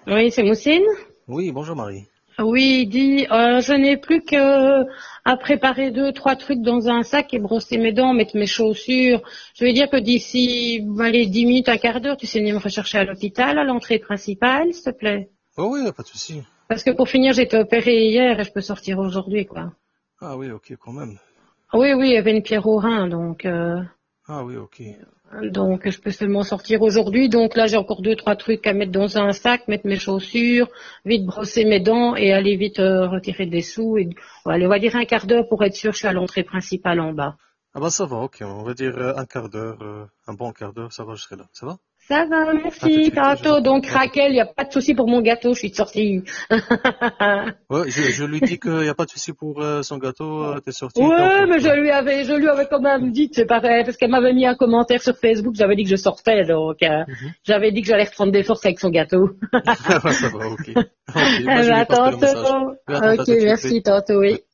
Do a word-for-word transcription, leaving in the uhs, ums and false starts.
Oui, c'est Moussine. Oui, bonjour Marie. Oui, dis, euh, je n'ai plus que à préparer deux, trois trucs dans un sac et brosser mes dents, mettre mes chaussures. Je vais dire que d'ici, allez, dix minutes, un quart d'heure, tu sais venir me rechercher à l'hôpital, à l'entrée principale, s'il te plaît. Oh oui, y a pas de souci. Parce que pour finir, j'ai été opérée hier et je peux sortir aujourd'hui, quoi. Ah oui, ok, quand même. Oui, oui, il y avait une pierre au rein, donc, euh, Ah oui, ok. donc je peux seulement sortir aujourd'hui. Donc là, j'ai encore deux, trois trucs à mettre dans un sac, mettre mes chaussures, vite brosser mes dents et aller vite euh, retirer des sous. Et, allez, on va dire un quart d'heure pour être sûr que je suis à l'entrée principale en bas. Ah bah ça va, ok, on va dire euh, un quart d'heure, euh, un bon quart d'heure, ça va, je serai là. Ça va? Ça va, À tout de merci, suite, je tantôt. t'attends. Donc Ok. Raquel, il n'y a pas de souci pour mon gâteau, je suis sortie. Ouais, je, je lui dis qu'il n'y a pas de souci pour euh, son gâteau, euh, t'es sorti, t'es Ouais, encore mais je quoi. lui avais, je lui avais quand même dit, c'est pareil, parce qu'elle m'avait mis un commentaire sur Facebook, j'avais dit que je sortais, donc euh, Mhm. j'avais dit que j'allais reprendre des forces avec son gâteau. Ah bah ça va, ok. Ok, bah Eh je ben, lui passerai le tantôt. message. Oui, attends, à Ok, tout de suite, oui. merci, tantôt, oui.